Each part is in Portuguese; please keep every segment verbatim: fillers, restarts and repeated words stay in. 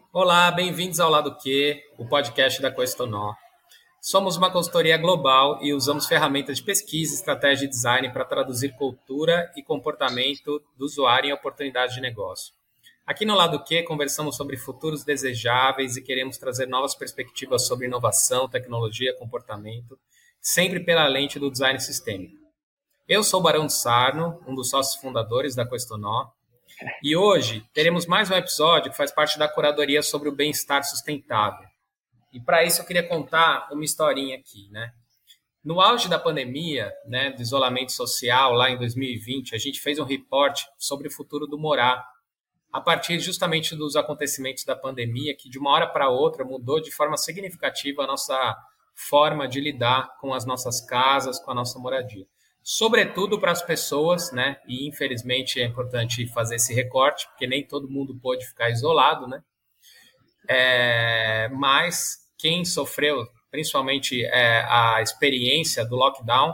Olá, bem-vindos ao Lado Q, o podcast da Questonó. Somos uma consultoria global e usamos ferramentas de pesquisa, estratégia e design para traduzir cultura e comportamento do usuário em oportunidades de negócio. Aqui no Lado Q, conversamos sobre futuros desejáveis e queremos trazer novas perspectivas sobre inovação, tecnologia, comportamento, sempre pela lente do design sistêmico. Eu sou o Barão de Sarno, um dos sócios fundadores da Questonó, e hoje teremos mais um episódio que faz parte da curadoria sobre o bem-estar sustentável. E para isso eu queria contar uma historinha aqui, né? No auge da pandemia, né, do isolamento social, lá em dois mil e vinte, a gente fez um report sobre o futuro do morar, a partir justamente dos acontecimentos da pandemia, que de uma hora para outra mudou de forma significativa a nossa forma de lidar com as nossas casas, com a nossa moradia. Sobretudo para as pessoas, né? E infelizmente é importante fazer esse recorte, porque nem todo mundo pôde ficar isolado, né? É, mas quem sofreu, principalmente é, a experiência do lockdown,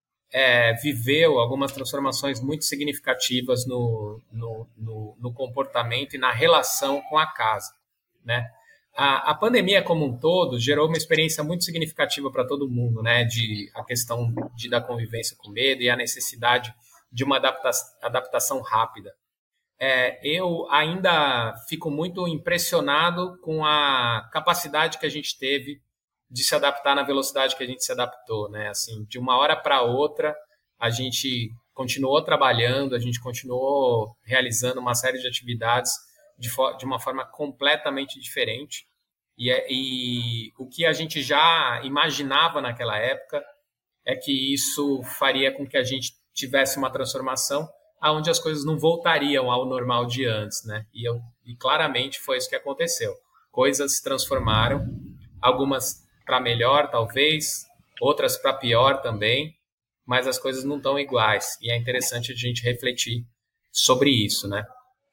é, viveu algumas transformações muito significativas no, no, no, no comportamento e na relação com a casa, né? A, a pandemia como um todo gerou uma experiência muito significativa para todo mundo, né? De a questão de, da convivência com medo e a necessidade de uma adapta, adaptação rápida. É, eu ainda fico muito impressionado com a capacidade que a gente teve de se adaptar na velocidade que a gente se adaptou, né? Assim, de uma hora para outra, a gente continuou trabalhando, a gente continuou realizando uma série de atividades de, de uma forma completamente diferente. E, e o que a gente já imaginava naquela época é que isso faria com que a gente tivesse uma transformação onde as coisas não voltariam ao normal de antes, né? E, eu, e claramente foi isso que aconteceu. Coisas se transformaram, algumas para melhor, talvez, outras para pior também, mas as coisas não estão iguais. E é interessante a gente refletir sobre isso, né?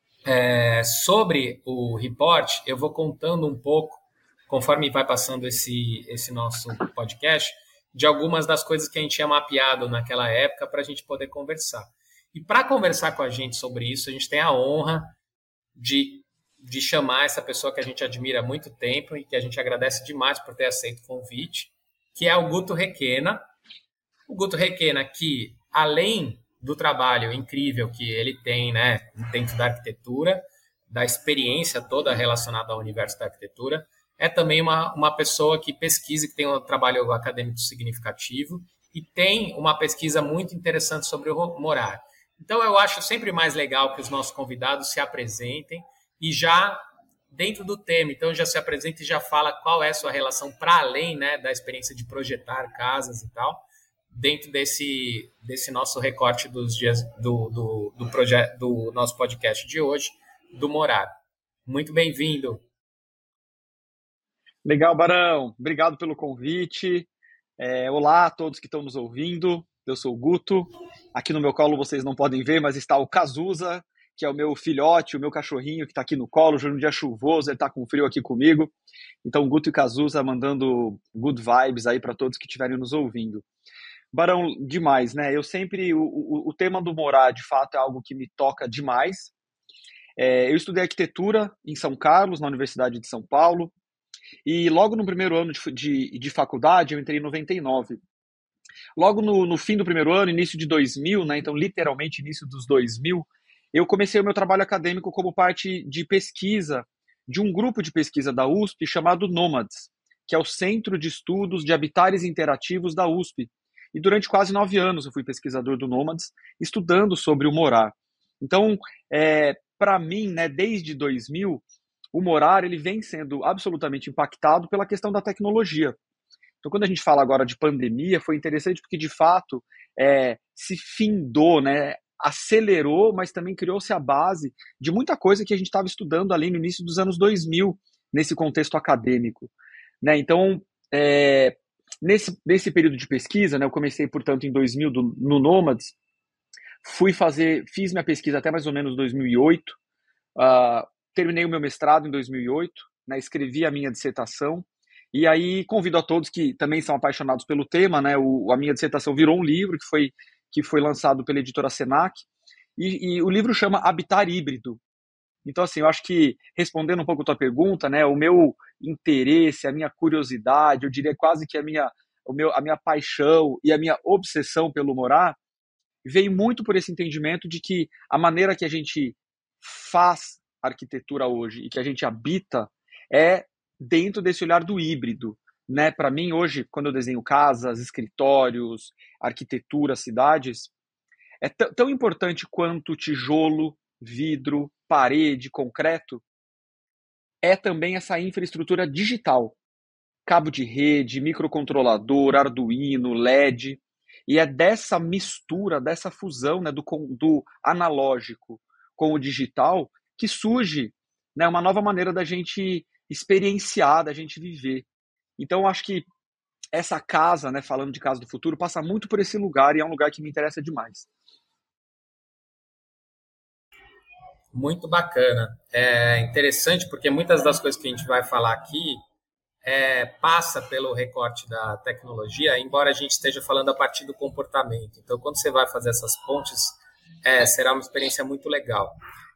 É, sobre o report, eu vou contando um pouco, conforme vai passando esse, esse nosso podcast, de algumas das coisas que a gente tinha mapeado naquela época para a gente poder conversar. E para conversar com a gente sobre isso, a gente tem a honra de, de chamar essa pessoa que a gente admira há muito tempo e que a gente agradece demais por ter aceito o convite, que é o Guto Requena. O Guto Requena, que além do trabalho incrível que ele tem, né, dentro da arquitetura, da experiência toda relacionada ao universo da arquitetura, é também uma, uma pessoa que pesquisa, que tem um trabalho acadêmico significativo e tem uma pesquisa muito interessante sobre o morar. Então, eu acho sempre mais legal que os nossos convidados se apresentem e já dentro do tema. Então, já se apresenta e já fala qual é a sua relação para além, né, da experiência de projetar casas e tal, dentro desse, desse nosso recorte dos dias do, do, do, proje- do nosso podcast de hoje, do Morar. Muito bem-vindo. Legal, Barão. Obrigado pelo convite. É, olá a todos que estão nos ouvindo. Eu sou o Guto. Aqui no meu colo vocês não podem ver, mas está o Cazuza, que é o meu filhote, o meu cachorrinho que está aqui no colo. Hoje é um dia chuvoso, ele está com frio aqui comigo. Então, Guto e Cazuza mandando good vibes aí para todos que estiverem nos ouvindo. Barão, demais, né? Eu sempre... O, o, o tema do morar, de fato, é algo que me toca demais. É, eu estudei arquitetura em São Carlos, na Universidade de São Paulo. E logo no primeiro ano de, de, de faculdade, eu entrei em noventa e nove. Logo no, no fim do primeiro ano, início de dois mil, né, então literalmente início dos dois mil, eu comecei o meu trabalho acadêmico como parte de pesquisa de um grupo de pesquisa da U S P chamado Nomads, que é o Centro de Estudos de Habitares Interativos da U S P. E durante quase nove anos eu fui pesquisador do Nomads, estudando sobre o morar. Então, é, para mim, né, desde dois mil, o morar ele vem sendo absolutamente impactado pela questão da tecnologia. Então, quando a gente fala agora de pandemia, foi interessante porque, de fato, é, se findou, né, acelerou, mas também criou-se a base de muita coisa que a gente estava estudando ali no início dos anos dois mil, nesse contexto acadêmico. Né? Então, é, nesse, nesse período de pesquisa, né, eu comecei, portanto, em dois mil do, no Nomads, fui fazer, fiz minha pesquisa até mais ou menos dois mil e oito, uh, terminei o meu mestrado em dois mil e oito, né, escrevi a minha dissertação, e aí convido a todos que também são apaixonados pelo tema, né, o, a minha dissertação virou um livro que foi, que foi lançado pela editora Senac, e, e o livro chama Habitar Híbrido. Então, assim, eu acho que, respondendo um pouco a tua pergunta, né, o meu interesse, a minha curiosidade, eu diria quase que a minha, o meu, a minha paixão e a minha obsessão pelo morar, veio muito por esse entendimento de que a maneira que a gente faz arquitetura hoje e que a gente habita é dentro desse olhar do híbrido, né? Para mim, hoje, quando eu desenho casas, escritórios, arquitetura, cidades, é t- tão importante quanto tijolo, vidro, parede, concreto, é também essa infraestrutura digital. Cabo de rede, microcontrolador, Arduino, L E D. E é dessa mistura, dessa fusão, né, do, do analógico com o digital que surge, né, uma nova maneira da gente experienciar, da gente viver. Então, eu acho que essa casa, né, falando de casa do futuro, passa muito por esse lugar e é um lugar que me interessa demais. Muito bacana. É interessante porque muitas das coisas que a gente vai falar aqui é, passa pelo recorte da tecnologia, embora a gente esteja falando a partir do comportamento. Então, quando você vai fazer essas pontes, é, será uma experiência muito legal.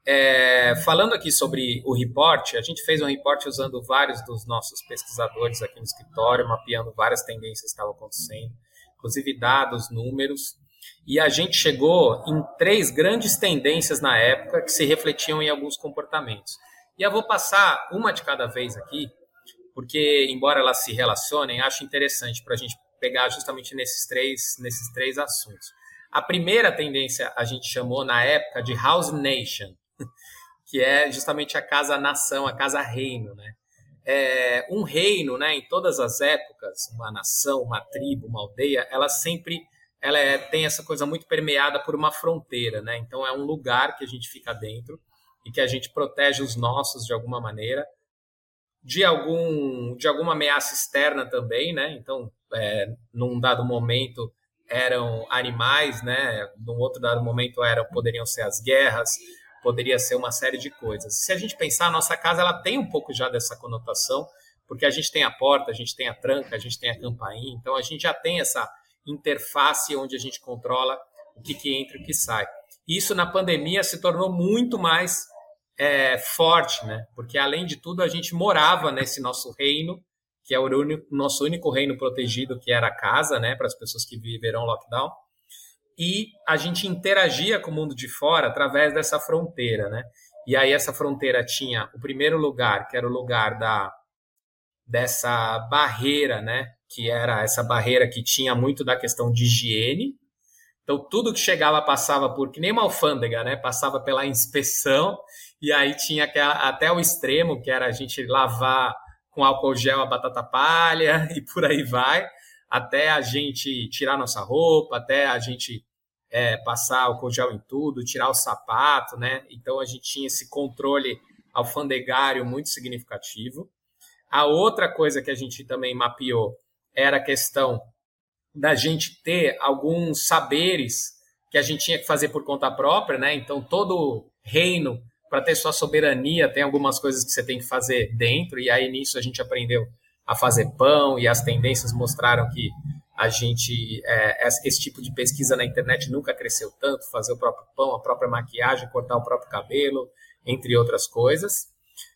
É, falando aqui sobre o report, a gente fez um report usando vários dos nossos pesquisadores aqui no escritório, mapeando várias tendências que estavam acontecendo, inclusive dados, números, e a gente chegou em três grandes tendências na época que se refletiam em alguns comportamentos. E eu vou passar uma de cada vez aqui, porque, embora elas se relacionem, acho interessante para a gente pegar justamente nesses três, nesses três assuntos. A primeira tendência a gente chamou na época de House Nation, que é justamente a casa-nação, a casa-reino, né? É, um reino, né, em todas as épocas, uma nação, uma tribo, uma aldeia, ela sempre ela é, tem essa coisa muito permeada por uma fronteira, né? Então é um lugar que a gente fica dentro e que a gente protege os nossos de alguma maneira, de algum de alguma ameaça externa também, né? Então, é, num dado momento eram animais, né? Num outro dado momento eram poderiam ser as guerras, poderia ser uma série de coisas. Se a gente pensar, a nossa casa ela tem um pouco já dessa conotação, porque a gente tem a porta, a gente tem a tranca, a gente tem a campainha, então a gente já tem essa interface onde a gente controla o que, que entra e o que sai. Isso na pandemia se tornou muito mais é, forte, né? Porque além de tudo a gente morava nesse nosso reino, que é o único, nosso único reino protegido, que era a casa, né? Para as pessoas que viverão lockdown. E a gente interagia com o mundo de fora através dessa fronteira, né? E aí essa fronteira tinha o primeiro lugar, que era o lugar da, dessa barreira, né? Que era essa barreira que tinha muito da questão de higiene. Então, tudo que chegava passava por, que nem uma alfândega, né? Passava pela inspeção, e aí tinha aquela, até o extremo, que era a gente lavar com álcool gel a batata palha, e por aí vai, até a gente tirar nossa roupa, até a gente é, passar álcool gel em tudo, tirar o sapato, né? Então, a gente tinha esse controle alfandegário muito significativo. A outra coisa que a gente também mapeou era a questão da gente ter alguns saberes que a gente tinha que fazer por conta própria, né? Então, todo reino, para ter sua soberania, tem algumas coisas que você tem que fazer dentro, e aí nisso a gente aprendeu a fazer pão, e as tendências mostraram que a gente, é, esse tipo de pesquisa na internet nunca cresceu tanto, fazer o próprio pão, a própria maquiagem, cortar o próprio cabelo, entre outras coisas,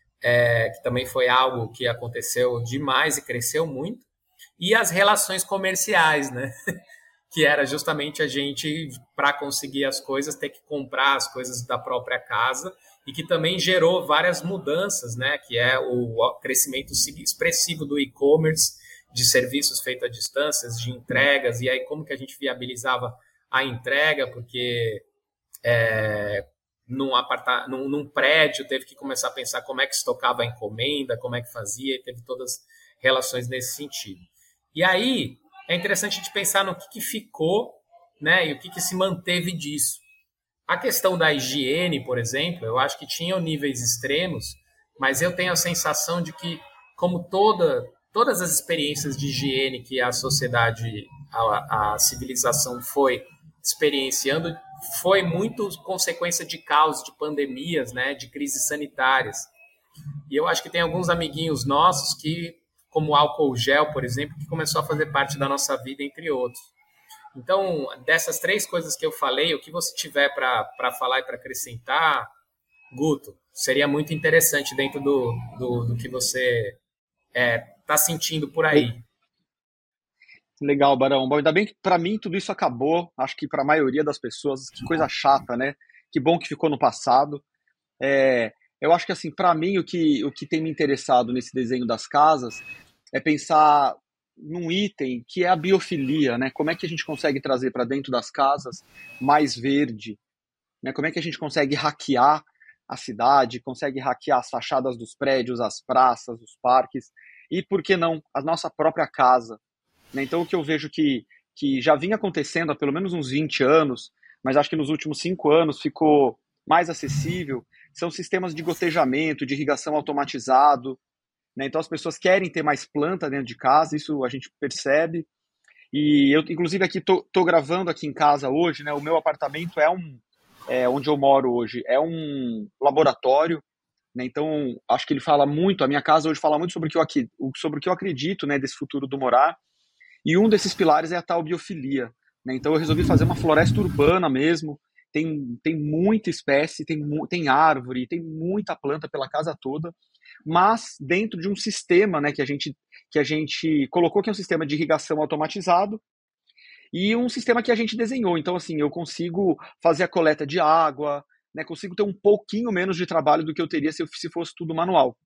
é, que também foi algo que aconteceu demais e cresceu muito. E as relações comerciais, né? Que era justamente a gente, para conseguir as coisas, ter que comprar as coisas da própria casa, e que também gerou várias mudanças, né? Que é o crescimento expressivo do e-commerce, de serviços feitos à distância, de entregas, e aí como que a gente viabilizava a entrega, porque é, num, aparta, num, num prédio teve que começar a pensar como é que estocava a encomenda, como é que fazia, e teve todas as relações nesse sentido. E aí é interessante a gente pensar no que, que ficou, né, e o que, que se manteve disso. A questão da higiene, por exemplo, eu acho que tinham níveis extremos, mas eu tenho a sensação de que, como toda, todas as experiências de higiene que a sociedade, a, a civilização foi experienciando, foi muito consequência de caos, de pandemias, né, de crises sanitárias. E eu acho que tem alguns amiguinhos nossos que, como o álcool gel, por exemplo, que começou a fazer parte da nossa vida, entre outros. Então, dessas três coisas que eu falei, o que você tiver para falar e para acrescentar, Guto, seria muito interessante dentro do, do, do que você está é, sentindo por aí. Legal, Barão. Bom, ainda bem que para mim tudo isso acabou. Acho que para a maioria das pessoas, que coisa chata, né? Que bom que ficou no passado. É, eu acho que assim, para mim o que, o que tem me interessado nesse desenho das casas é pensar num item que é a biofilia, né? Como é que a gente consegue trazer para dentro das casas mais verde, né? Como é que a gente consegue hackear a cidade, consegue hackear as fachadas dos prédios, as praças, os parques e, por que não, a nossa própria casa, né? Então, o que eu vejo que, que já vinha acontecendo há pelo menos uns vinte anos, mas acho que nos últimos cinco anos ficou mais acessível, são sistemas de gotejamento, de irrigação automatizado, né? Então, as pessoas querem ter mais planta dentro de casa, isso a gente percebe. E eu, inclusive, aqui estou gravando aqui em casa hoje, né? O meu apartamento é um, é, onde eu moro hoje, é um laboratório, né? Então, acho que ele fala muito, a minha casa hoje fala muito sobre o que eu, sobre o que eu acredito, né, desse futuro do morar. E um desses pilares é a tal biofilia, né? Então eu resolvi fazer uma floresta urbana mesmo. Tem, tem muita espécie, tem, tem árvore, tem muita planta pela casa toda, mas dentro de um sistema, né, que a gente, que a gente colocou, que é um sistema de irrigação automatizado e um sistema que a gente desenhou. Então, assim, eu consigo fazer a coleta de água, né, consigo ter um pouquinho menos de trabalho do que eu teria se, eu, se fosse tudo manual.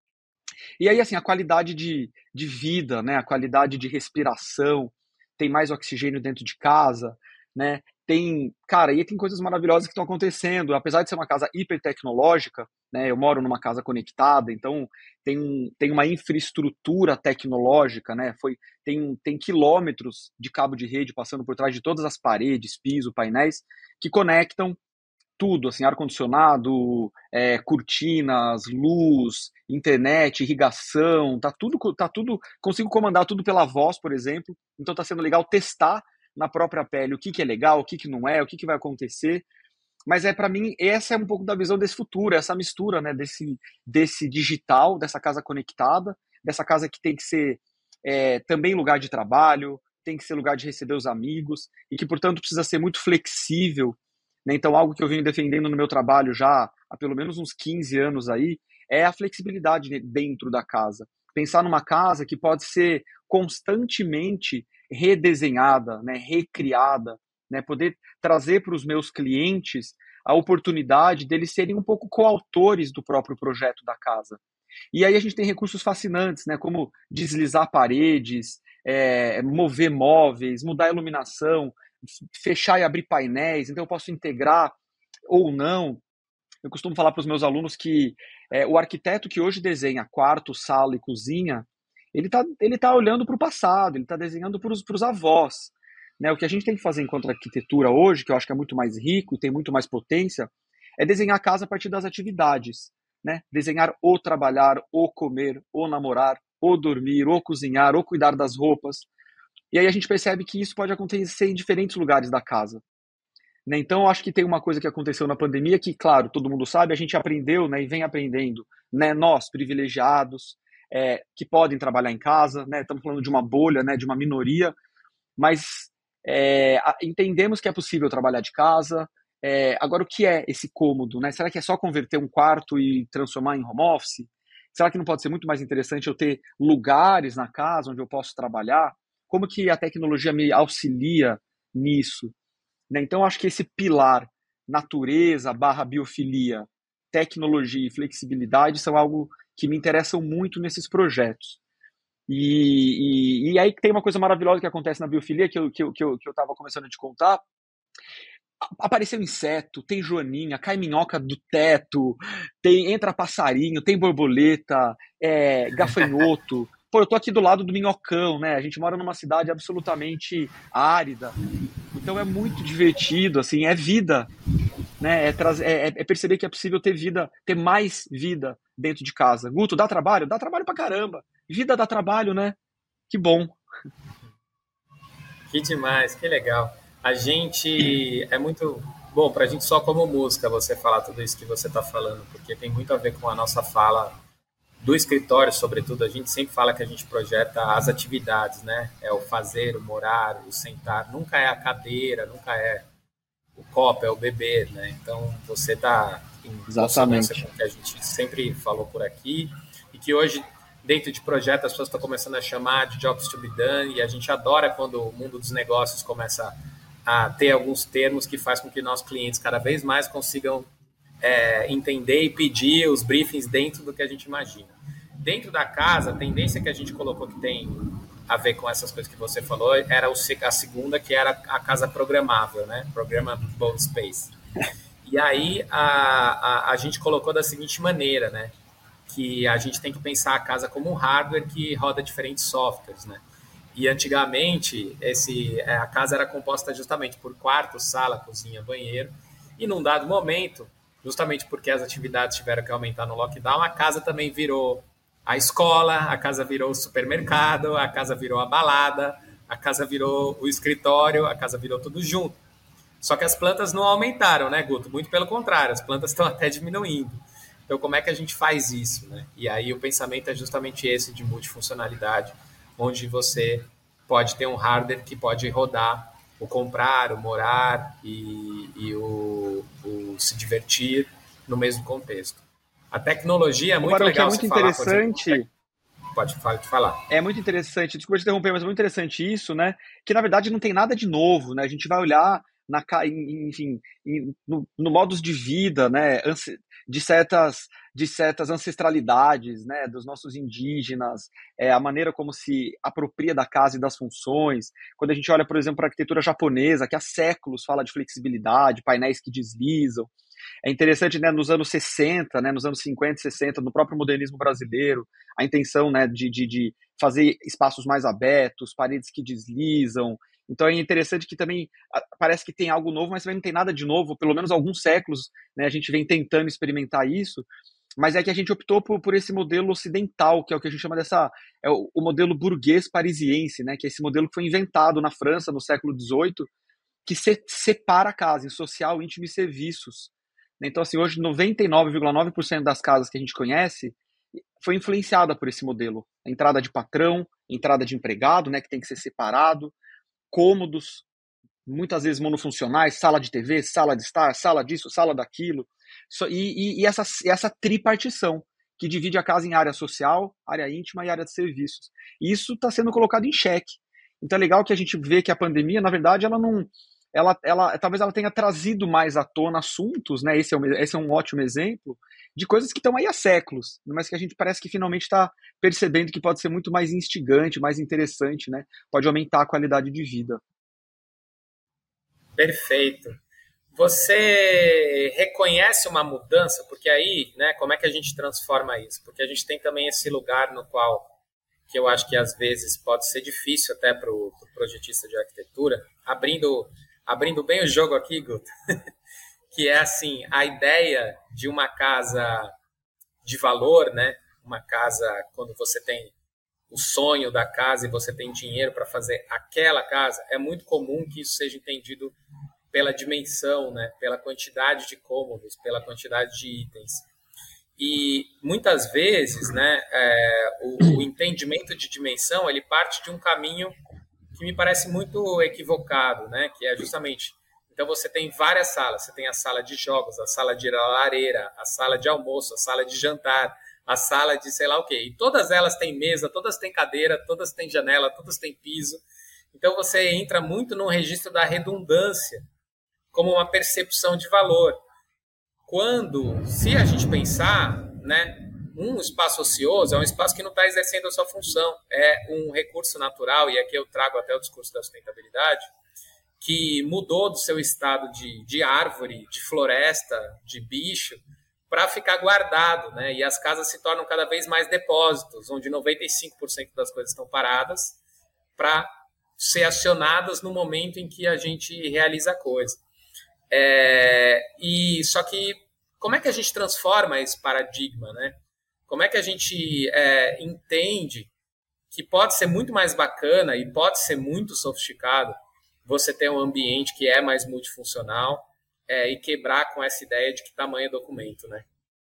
E aí, assim, a qualidade de, de vida, né? A qualidade de respiração, tem mais oxigênio dentro de casa, né? Tem, cara, e tem coisas maravilhosas que estão acontecendo. Apesar de ser uma casa hiper tecnológica, né? Eu moro numa casa conectada, então tem, tem uma infraestrutura tecnológica, né? Foi, tem, tem quilômetros de cabo de rede passando por trás de todas as paredes, piso, painéis, que conectam tudo, assim, ar-condicionado, é, cortinas, luz, internet, irrigação, tá tudo, tá tudo, consigo comandar tudo pela voz, por exemplo, então tá sendo legal testar na própria pele o que, que é legal, o que, que não é, o que, que vai acontecer, mas é para mim, essa é um pouco da visão desse futuro, essa mistura, né, desse, desse digital, dessa casa conectada, dessa casa que tem que ser é, também lugar de trabalho, tem que ser lugar de receber os amigos, e que, portanto, precisa ser muito flexível, né? Então, algo que eu venho defendendo no meu trabalho já há pelo menos uns quinze anos aí, é a flexibilidade dentro da casa. Pensar numa casa que pode ser constantemente redesenhada, né, recriada, né, poder trazer para os meus clientes a oportunidade deles serem um pouco coautores do próprio projeto da casa. E aí a gente tem recursos fascinantes, né, como deslizar paredes, é, mover móveis, mudar a iluminação, fechar e abrir painéis, então eu posso integrar ou não. Eu costumo falar para os meus alunos que é, o arquiteto que hoje desenha quarto, sala e cozinha, ele está ele tá olhando para o passado, ele está desenhando para os avós. Né? O que a gente tem que fazer enquanto arquitetura hoje, que eu acho que é muito mais rico e tem muito mais potência, é desenhar a casa a partir das atividades. Né? Desenhar ou trabalhar, ou comer, ou namorar, ou dormir, ou cozinhar, ou cuidar das roupas. E aí a gente percebe que isso pode acontecer em diferentes lugares da casa. Né? Então, eu acho que tem uma coisa que aconteceu na pandemia que, claro, todo mundo sabe, a gente aprendeu, né, e vem aprendendo, né, nós, privilegiados, é, que podem trabalhar em casa, né, estamos falando de uma bolha, né, de uma minoria, mas é, entendemos que é possível trabalhar de casa. É, agora, o que é esse cômodo? Né? Será que é só converter um quarto e transformar em home office? Será que não pode ser muito mais interessante eu ter lugares na casa onde eu posso trabalhar? Como que a tecnologia me auxilia nisso? Né? Então, acho que esse pilar, natureza barra biofilia, tecnologia e flexibilidade, são algo que me interessam muito nesses projetos. E, e, e aí tem uma coisa maravilhosa que acontece na biofilia, que eu estava que eu, que eu, que eu começando a te contar. Apareceu inseto, tem joaninha, cai minhoca do teto, tem, entra passarinho, tem borboleta, é, gafanhoto. Pô, eu tô aqui do lado do minhocão, né? A gente mora numa cidade absolutamente árida. Então é muito divertido, assim, é vida, né? É, é, é perceber que é possível ter vida, ter mais vida dentro de casa. Guto, dá trabalho? Dá trabalho pra caramba. Vida dá trabalho, né? Que bom. Que demais, que legal. A gente é muito bom para a gente só como música você falar tudo isso que você está falando, porque tem muito a ver com a nossa fala do escritório, sobretudo. A gente sempre fala que a gente projeta as atividades, né? É o fazer, o morar, o sentar. Nunca é a cadeira, nunca é o copo, é o beber, né? Então você está em consonância Exatamente. com o que a gente sempre falou por aqui, e que hoje, dentro de projetos, as pessoas estão começando a chamar de jobs to be done, e a gente adora quando o mundo dos negócios começa a ter alguns termos que faz com que nossos clientes cada vez mais consigam é, entender e pedir os briefings dentro do que a gente imagina. Dentro da casa, a tendência que a gente colocou que tem a ver com essas coisas que você falou era a segunda, que era a casa programável, né? Programmable Space. E aí a, a, a gente colocou da seguinte maneira, né? Que a gente tem que pensar a casa como um hardware que roda diferentes softwares, né? E antigamente esse, a casa era composta justamente por quarto, sala, cozinha, banheiro. E num dado momento, justamente porque as atividades tiveram que aumentar no lockdown, a casa também virou a escola, a casa virou o supermercado, a casa virou a balada, a casa virou o escritório, a casa virou tudo junto. Só que as plantas não aumentaram, né, Guto? Muito pelo contrário, as plantas estão até diminuindo. Então, como é que a gente faz isso, né? E aí o pensamento é justamente esse de multifuncionalidade, onde você pode ter um hardware que pode rodar o comprar, o morar e, e o, o se divertir no mesmo contexto. A tecnologia é Ô, muito Barão, que é legal muito se falar, por exemplo. interessante. Pode falar. É muito interessante, desculpa te interromper, mas é muito interessante isso, né? Que na verdade não tem nada de novo, né? A gente vai olhar na, enfim, no, no modos de vida, né? De certas, de certas ancestralidades, né? Dos nossos indígenas, é, a maneira como se apropria da casa e das funções. Quando a gente olha, por exemplo, para a arquitetura japonesa, que há séculos fala de flexibilidade, painéis que deslizam. É interessante, né, nos anos sessenta, né, nos anos cinquenta, sessenta, no próprio modernismo brasileiro, a intenção, né, de, de, de fazer espaços mais abertos, paredes que deslizam. Então é interessante que também parece que tem algo novo, mas também não tem nada de novo. Pelo menos alguns séculos, né, a gente vem tentando experimentar isso, mas é que a gente optou por, por esse modelo ocidental, que é o que a gente chama dessa, é o, o modelo burguês parisiense, né, que é esse modelo que foi inventado na França no século dezoito, que se, separa a casa em social, íntimo e serviços. Então, assim, hoje noventa e nove vírgula nove por cento das casas que a gente conhece foi influenciada por esse modelo. Entrada de patrão, entrada de empregado, né, que tem que ser separado, cômodos, muitas vezes monofuncionais, sala de T V, sala de estar, sala disso, sala daquilo, e, e, e essa, essa tripartição, que divide a casa em área social, área íntima e área de serviços. E isso está sendo colocado em xeque. Então é legal que a gente vê que a pandemia, na verdade, ela não... Ela, ela, talvez ela tenha trazido mais à tona assuntos, né? Esse é, um, esse é um ótimo exemplo, de coisas que estão aí há séculos, mas que a gente parece que finalmente está percebendo que pode ser muito mais instigante, mais interessante, né? Pode aumentar a qualidade de vida. Perfeito. Você reconhece uma mudança? Porque aí, né, como é que a gente transforma isso? Porque a gente tem também esse lugar no qual, que eu acho que às vezes pode ser difícil até para o pro projetista de arquitetura, abrindo, abrindo bem o jogo aqui, Guto, que é assim, a ideia de uma casa de valor, né? Uma casa, quando você tem o sonho da casa e você tem dinheiro para fazer aquela casa, é muito comum que isso seja entendido pela dimensão, né? Pela quantidade de cômodos, pela quantidade de itens. E muitas vezes, né, é, o, o entendimento de dimensão ele parte de um caminho que me parece muito equivocado, né? Que é justamente, então você tem várias salas, você tem a sala de jogos, a sala de lareira, a sala de almoço, a sala de jantar, a sala de sei lá o quê. E todas elas têm mesa, todas têm cadeira, todas têm janela, todas têm piso. Então você entra muito no registro da redundância como uma percepção de valor. Quando, se a gente pensar, né, um espaço ocioso é um espaço que não está exercendo a sua função, é um recurso natural, e aqui eu trago até o discurso da sustentabilidade, que mudou do seu estado de, de árvore, de floresta, de bicho, para ficar guardado, né? E as casas se tornam cada vez mais depósitos, onde noventa e cinco por cento das coisas estão paradas para ser acionadas no momento em que a gente realiza a coisa. É, e só que como é que a gente transforma esse paradigma, né? Como é que a gente é, entende que pode ser muito mais bacana e pode ser muito sofisticado você ter um ambiente que é mais multifuncional é, e quebrar com essa ideia de que tamanho é documento, né?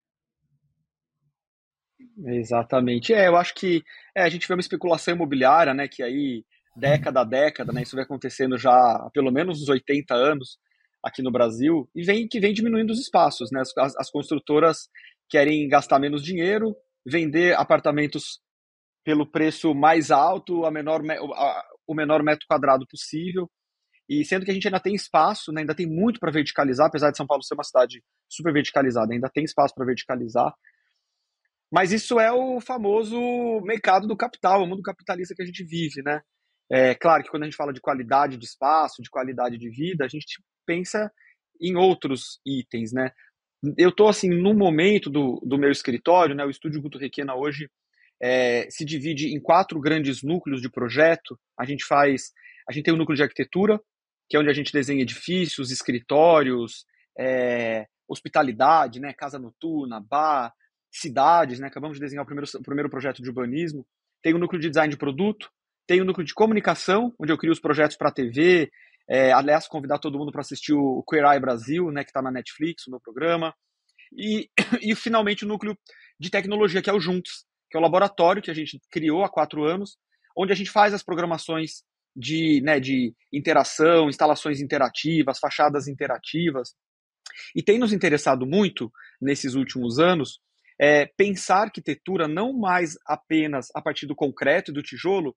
Exatamente. É, eu acho que é, a gente vê uma especulação imobiliária, né, que aí, década a década, né, isso vem acontecendo já há pelo menos uns oitenta anos, aqui no Brasil, e vem, que vem diminuindo os espaços, né? As, as construtoras querem gastar menos dinheiro, vender apartamentos pelo preço mais alto, a menor, a, o menor metro quadrado possível, e sendo que a gente ainda tem espaço, né? Ainda tem muito para verticalizar, apesar de São Paulo ser uma cidade super verticalizada, ainda tem espaço para verticalizar. Mas isso é o famoso mercado do capital, o mundo capitalista que a gente vive, né? É claro que quando a gente fala de qualidade de espaço, de qualidade de vida, a gente pensa em outros itens, né? Eu estou, assim, no momento do, do meu escritório, né? O Estúdio Guto Requena hoje é, se divide em quatro grandes núcleos de projeto. A gente faz, a gente tem o núcleo de arquitetura, que é onde a gente desenha edifícios, escritórios, é, hospitalidade, né? Casa noturna, bar, cidades, né? Acabamos de desenhar o primeiro, o primeiro projeto de urbanismo. Tem o núcleo de design de produto, tem o núcleo de comunicação, onde eu crio os projetos para a T V, é, aliás, convidar todo mundo para assistir o Queer Eye Brasil, né, que está na Netflix, o meu programa, e, e finalmente o núcleo de tecnologia, que é o Juntos, que é o laboratório que a gente criou há quatro anos, onde a gente faz as programações de, né, de interação, instalações interativas, fachadas interativas, e tem nos interessado muito, nesses últimos anos, é, pensar arquitetura não mais apenas a partir do concreto e do tijolo,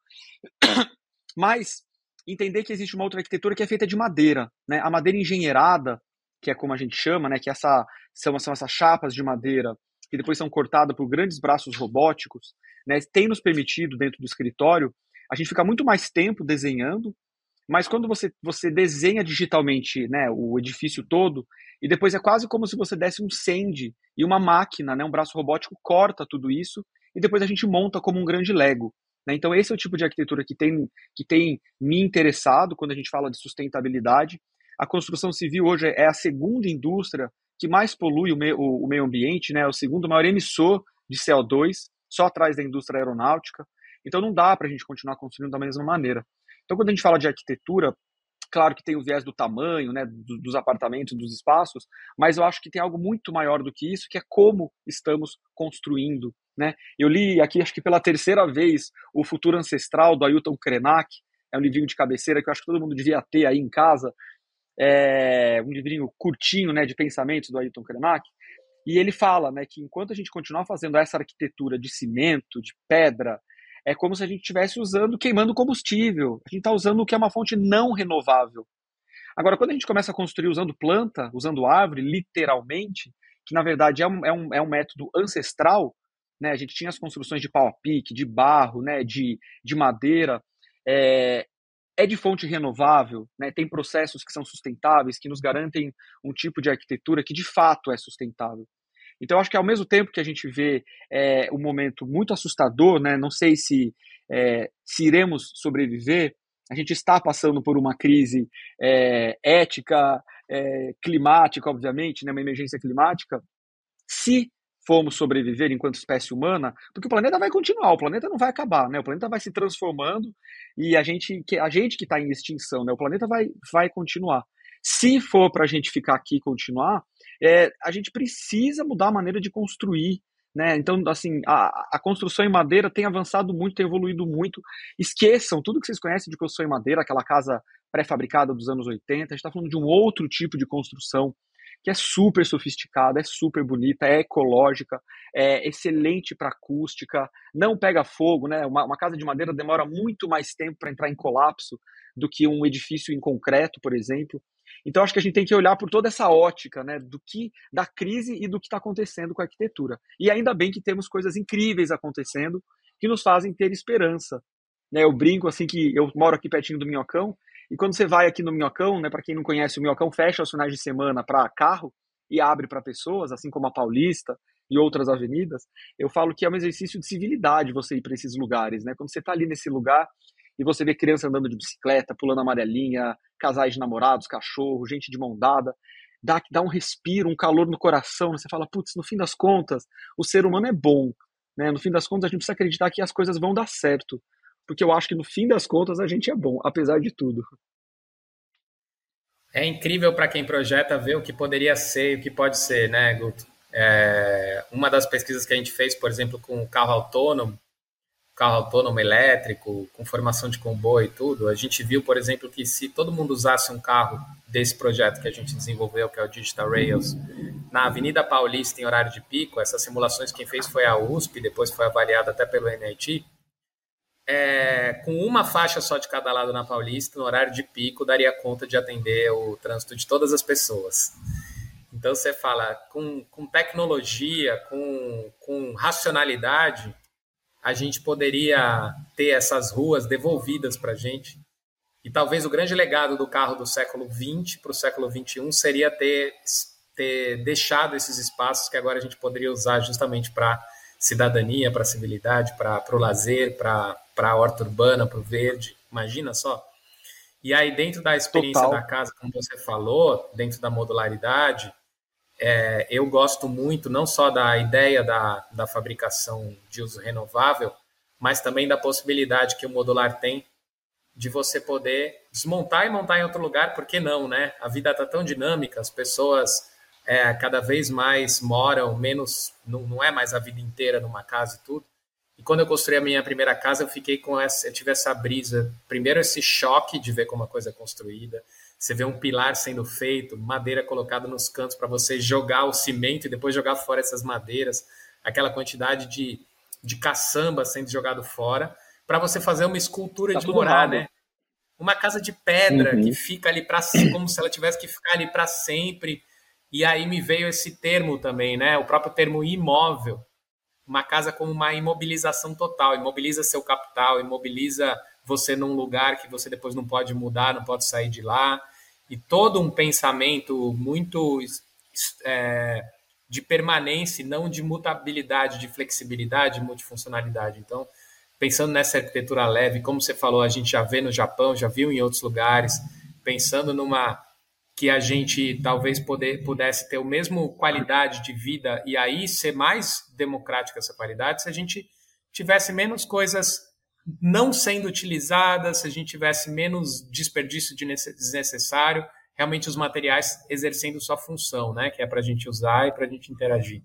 mas entender que existe uma outra arquitetura que é feita de madeira, né? A madeira engenheirada, que é como a gente chama, né? Que essa, são, são essas chapas de madeira que depois são cortadas por grandes braços robóticos, né? Tem nos permitido, dentro do escritório, a gente ficar muito mais tempo desenhando, mas quando você, você desenha digitalmente, né, o edifício todo, e depois é quase como se você desse um sand e uma máquina, né, um braço robótico corta tudo isso, e depois a gente monta como um grande Lego. Né? Então esse é o tipo de arquitetura que tem, que tem me interessado quando a gente fala de sustentabilidade. A construção civil hoje é a segunda indústria que mais polui o meio, o, o meio ambiente, né? É o segundo maior emissor de C O dois, só atrás da indústria aeronáutica. Então não dá para a gente continuar construindo da mesma maneira. Então quando a gente fala de arquitetura, claro que tem o viés do tamanho, né, dos apartamentos, dos espaços, mas eu acho que tem algo muito maior do que isso, que é como estamos construindo. Né? Eu li aqui, acho que pela terceira vez, O Futuro Ancestral, do Ailton Krenak, é um livrinho de cabeceira que eu acho que todo mundo devia ter aí em casa, é um livrinho curtinho, né, de pensamentos do Ailton Krenak, e ele fala, né, que enquanto a gente continuar fazendo essa arquitetura de cimento, de pedra, é como se a gente estivesse usando, queimando combustível. A gente está usando o que é uma fonte não renovável. Agora, quando a gente começa a construir usando planta, usando árvore, literalmente, que na verdade é um, é um, é um método ancestral, né? A gente tinha as construções de pau a pique, de barro, né? de, de madeira, é, é de fonte renovável, né? Tem processos que são sustentáveis, que nos garantem um tipo de arquitetura que de fato é sustentável. Então, acho que ao mesmo tempo que a gente vê é, um momento muito assustador, né? Não sei se, é, se iremos sobreviver, a gente está passando por uma crise é, ética, é, climática, obviamente, né? Uma emergência climática. Se formos sobreviver enquanto espécie humana, porque o planeta vai continuar, o planeta não vai acabar, né? O planeta vai se transformando e a gente que a gente que está em extinção, né? O planeta vai, vai continuar. Se for para a gente ficar aqui e continuar, é, a gente precisa mudar a maneira de construir, né? Então, assim, a, a construção em madeira tem avançado muito, tem evoluído muito. Esqueçam tudo que vocês conhecem de construção em madeira, aquela casa pré-fabricada dos anos oitenta. A gente está falando de um outro tipo de construção que é super sofisticada, é super bonita, é ecológica, é excelente para acústica, não pega fogo, né? Uma, uma casa de madeira demora muito mais tempo para entrar em colapso do que um edifício em concreto, por exemplo. Então, acho que a gente tem que olhar por toda essa ótica, né, do que, da crise e do que está acontecendo com a arquitetura. E ainda bem que temos coisas incríveis acontecendo que nos fazem ter esperança. Né, eu brinco assim que eu moro aqui pertinho do Minhocão, e quando você vai aqui no Minhocão, né, para quem não conhece, o Minhocão fecha aos finais de semana para carro e abre para pessoas, assim como a Paulista e outras avenidas. Eu falo que é um exercício de civilidade você ir para esses lugares. Né? Quando você está ali nesse lugar e você vê criança andando de bicicleta, pulando amarelinha, casais de namorados, cachorro, gente de mão dada, dá, dá um respiro, um calor no coração. Né? Você fala, putz, no fim das contas, o ser humano é bom. Né? No fim das contas, a gente precisa acreditar que as coisas vão dar certo. Porque eu acho que no fim das contas a gente é bom, apesar de tudo. É incrível para quem projeta ver o que poderia ser e o que pode ser, né, Guto? É, uma das pesquisas que a gente fez, por exemplo, com o carro autônomo, o carro autônomo elétrico, com formação de comboio e tudo, a gente viu, por exemplo, que se todo mundo usasse um carro desse projeto que a gente desenvolveu, que é o Digital Rails, na Avenida Paulista em horário de pico, essas simulações quem fez foi a U S P, depois foi avaliada até pelo M I T, é, com uma faixa só de cada lado na Paulista, no horário de pico, daria conta de atender o trânsito de todas as pessoas. Então você fala, com, com tecnologia, com, com racionalidade, a gente poderia ter essas ruas devolvidas para a gente. E talvez o grande legado do carro do século vinte para o século vinte e um seria ter, ter deixado esses espaços que agora a gente poderia usar justamente para cidadania, para civilidade, para o lazer, para a horta urbana, para o verde. Imagina só. E aí, dentro da experiência Total. da casa, como você falou, dentro da modularidade, é, eu gosto muito não só da ideia da, da fabricação de uso renovável, mas também da possibilidade que o modular tem de você poder desmontar e montar em outro lugar, por que não, né? A vida está tão dinâmica, as pessoas é, cada vez mais moram menos, não, não é mais a vida inteira numa casa e tudo. E quando eu construí a minha primeira casa, eu fiquei com essa, eu tive essa brisa, primeiro esse choque de ver como a coisa é construída, você vê um pilar sendo feito, madeira colocada nos cantos para você jogar o cimento e depois jogar fora essas madeiras, aquela quantidade de, de caçamba sendo jogado fora, para você fazer uma escultura Tá de tudo morar, errado. né? Uma casa de pedra Uhum. que fica ali para como se ela tivesse que ficar ali para sempre. E aí me veio esse termo também, né? O próprio termo imóvel. Uma casa como uma imobilização total, imobiliza seu capital, imobiliza você num lugar que você depois não pode mudar, não pode sair de lá. E todo um pensamento muito é, de permanência, não de mutabilidade, de flexibilidade, multifuncionalidade. Então, pensando nessa arquitetura leve, como você falou, a gente já vê no Japão, já viu em outros lugares, pensando numa que a gente talvez poder, pudesse ter o mesmo qualidade de vida e aí ser mais democrática essa qualidade se a gente tivesse menos coisas não sendo utilizadas, se a gente tivesse menos desperdício de desnecessário, realmente os materiais exercendo sua função, né? Que é para a gente usar e para a gente interagir.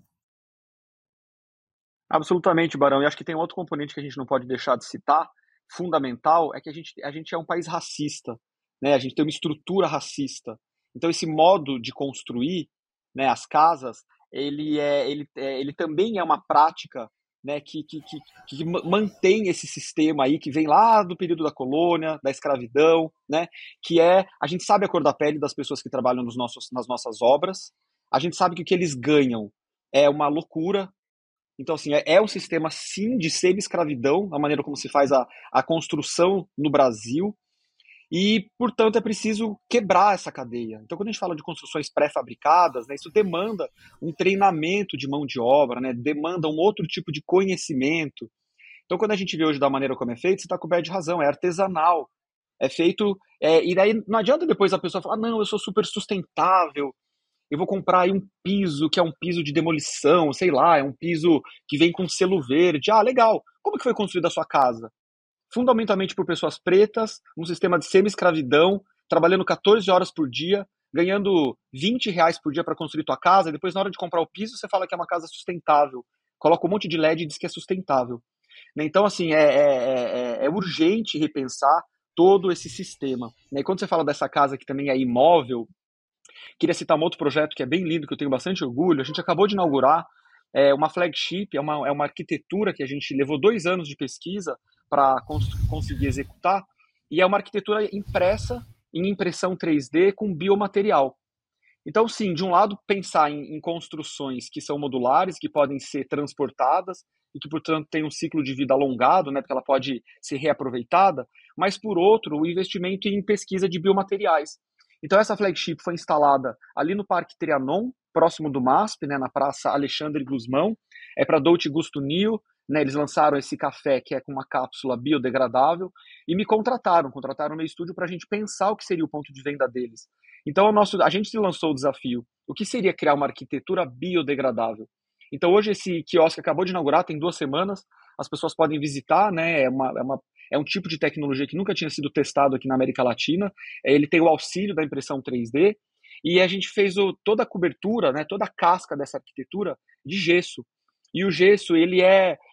Absolutamente, Barão. E acho que tem outro componente que a gente não pode deixar de citar, fundamental, é que a gente, a gente é um país racista, né? A gente tem uma estrutura racista. Então, esse modo de construir, né, as casas, ele, é, ele, é, ele também é uma prática, né, que, que, que, que mantém esse sistema aí, que vem lá do período da colônia, da escravidão, né, que é, a gente sabe a cor da pele das pessoas que trabalham nos nossos, nas nossas obras, a gente sabe que o que eles ganham é uma loucura. Então, assim, é, é um sistema, sim, de semi-escravidão, a maneira como se faz a, a construção no Brasil, e, portanto, é preciso quebrar essa cadeia. Então, quando a gente fala de construções pré-fabricadas, né, isso demanda um treinamento de mão de obra, né, demanda um outro tipo de conhecimento. Então, quando a gente vê hoje da maneira como é feito, você está coberto de razão, é artesanal, é feito... É, e daí não adianta depois a pessoa falar, ah, não, eu sou super sustentável, eu vou comprar aí um piso que é um piso de demolição, sei lá, é um piso que vem com selo verde. Ah, legal. Como que foi construída a sua casa? Fundamentalmente por pessoas pretas, um sistema de semi-escravidão, trabalhando quatorze horas por dia, ganhando vinte reais por dia para construir tua casa, e depois na hora de comprar o piso você fala que é uma casa sustentável. Coloca um monte de L E D e diz que é sustentável. Então, assim, é, é, é, é urgente repensar todo esse sistema. E quando você fala dessa casa que também é imóvel, queria citar um outro projeto que é bem lindo, que eu tenho bastante orgulho. A gente acabou de inaugurar é, uma flagship, é uma, é uma arquitetura que a gente levou dois anos de pesquisa para cons- conseguir executar, e é uma arquitetura impressa em impressão três D com biomaterial. Então, sim, de um lado, pensar em, em construções que são modulares, que podem ser transportadas e que, portanto, têm um ciclo de vida alongado, né, porque ela pode ser reaproveitada, mas, por outro, o investimento em pesquisa de biomateriais. Então, essa flagship foi instalada ali no Parque Trianon, próximo do M A S P, né, na Praça Alexandre Guzmão, é para Dolce Gusto Neo, né, eles lançaram esse café que é com uma cápsula biodegradável e me contrataram, contrataram no meu estúdio para a gente pensar o que seria o ponto de venda deles. Então, o nosso, a gente se lançou o desafio. O que seria criar uma arquitetura biodegradável? Então, hoje, esse quiosque acabou de inaugurar, tem duas semanas. As pessoas podem visitar, né? É, uma, é, uma, é um tipo de tecnologia que nunca tinha sido testado aqui na América Latina. Ele tem o auxílio da impressão três D. E a gente fez o, toda a cobertura, né, toda a casca dessa arquitetura de gesso. E o gesso, ele é,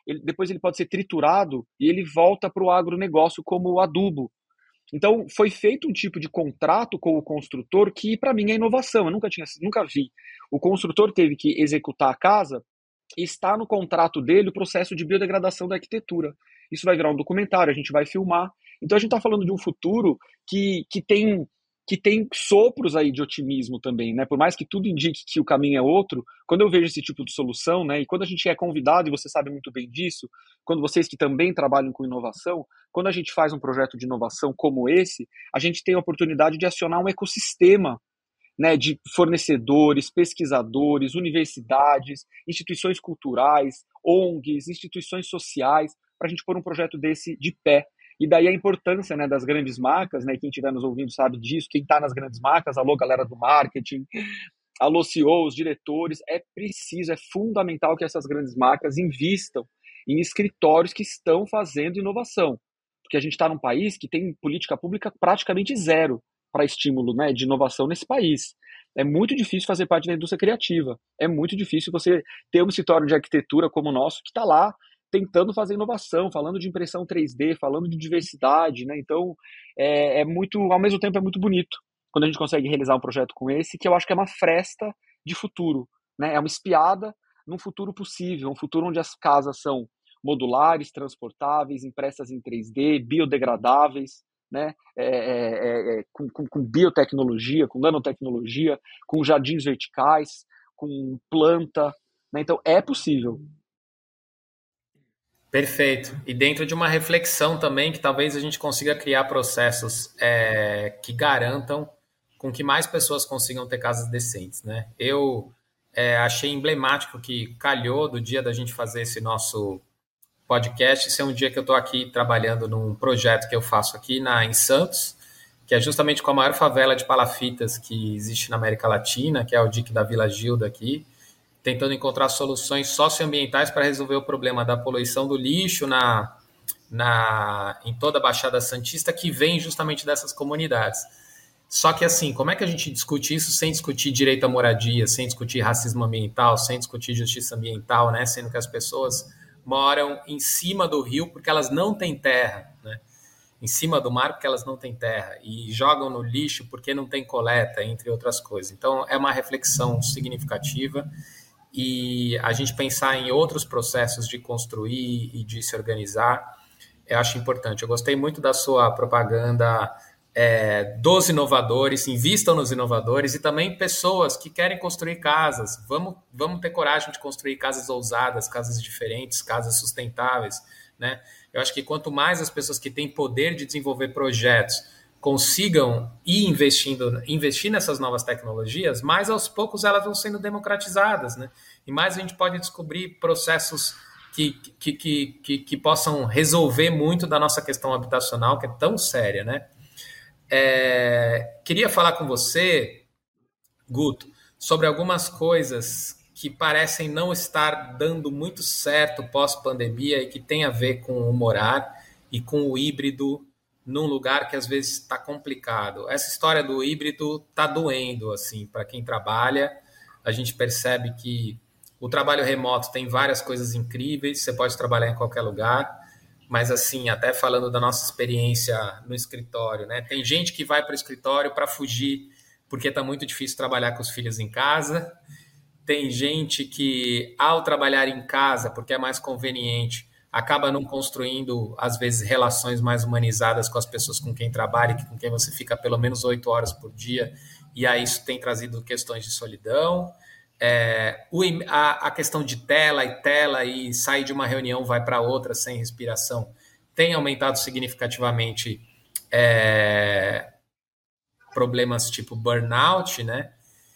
ele, depois ele pode ser triturado e ele volta para o agronegócio como adubo. Então, foi feito um tipo de contrato com o construtor que, para mim, é inovação. Eu nunca tinha, nunca vi. O construtor teve que executar a casa e está no contrato dele o processo de biodegradação da arquitetura. Isso vai virar um documentário, a gente vai filmar. Então, a gente está falando de um futuro que, que tem... que tem sopros aí de otimismo também, né? Por mais que tudo indique que o caminho é outro, quando eu vejo esse tipo de solução, né? E quando a gente é convidado, e você sabe muito bem disso, quando vocês que também trabalham com inovação, quando a gente faz um projeto de inovação como esse, a gente tem a oportunidade de acionar um ecossistema, né? De fornecedores, pesquisadores, universidades, instituições culturais, O N Gs, instituições sociais, para a gente pôr um projeto desse de pé. E daí a importância, né, das grandes marcas, né, quem estiver nos ouvindo sabe disso, quem está nas grandes marcas, alô galera do marketing, alô C E Os, diretores, é preciso, é fundamental que essas grandes marcas invistam em escritórios que estão fazendo inovação, porque a gente está num país que tem política pública praticamente zero para estímulo, né, de inovação nesse país. É muito difícil fazer parte da indústria criativa, é muito difícil você ter um escritório de arquitetura como o nosso que está lá tentando fazer inovação, falando de impressão três D, falando de diversidade, né? Então, é, é muito, ao mesmo tempo é muito bonito quando a gente consegue realizar um projeto com esse, que eu acho que é uma fresta de futuro, né? É uma espiada num futuro possível, um futuro onde as casas são modulares, transportáveis, impressas em três D, biodegradáveis, né? É, é, é, com, com, com biotecnologia, com nanotecnologia, com jardins verticais, com planta, né? Então, é possível. Perfeito. E dentro de uma reflexão também, que talvez a gente consiga criar processos é, que garantam com que mais pessoas consigam ter casas decentes, né? Eu é, achei emblemático que calhou do dia da gente fazer esse nosso podcast, esse é um dia que eu estou aqui trabalhando num projeto que eu faço aqui na, em Santos, que é justamente com a maior favela de palafitas que existe na América Latina, que é o D I C da Vila Gilda aqui, tentando encontrar soluções socioambientais para resolver o problema da poluição do lixo na, na, em toda a Baixada Santista, que vem justamente dessas comunidades. Só que, assim, como é que a gente discute isso sem discutir direito à moradia, sem discutir racismo ambiental, sem discutir justiça ambiental, né? Sendo que as pessoas moram em cima do rio porque elas não têm terra, né? Em cima do mar porque elas não têm terra, e jogam no lixo porque não tem coleta, entre outras coisas. Então, é uma reflexão significativa. E a gente pensar em outros processos de construir e de se organizar, eu acho importante. Eu gostei muito da sua propaganda é, dos inovadores, invistam nos inovadores, e também pessoas que querem construir casas. Vamos, vamos ter coragem de construir casas ousadas, casas diferentes, casas sustentáveis, né? Eu acho que quanto mais as pessoas que têm poder de desenvolver projetos consigam ir investindo, investir nessas novas tecnologias, mais aos poucos elas vão sendo democratizadas, né? E mais a gente pode descobrir processos que, que, que, que, que possam resolver muito da nossa questão habitacional, que é tão séria, né? É, queria falar com você, Guto, sobre algumas coisas que parecem não estar dando muito certo pós-pandemia e que tem a ver com o morar e com o híbrido num lugar que às vezes está complicado. Essa história do híbrido está doendo, assim, para quem trabalha. A gente percebe que o trabalho remoto tem várias coisas incríveis, você pode trabalhar em qualquer lugar, mas assim, até falando da nossa experiência no escritório, né? Tem gente que vai para o escritório para fugir porque está muito difícil trabalhar com os filhos em casa. Tem gente que, ao trabalhar em casa, porque é mais conveniente, acaba não construindo, às vezes, relações mais humanizadas com as pessoas com quem trabalha, com quem você fica pelo menos oito horas por dia, e aí isso tem trazido questões de solidão. É, o, a, a questão de tela e tela e sair de uma reunião vai para outra sem respiração tem aumentado significativamente é, problemas tipo burnout, né?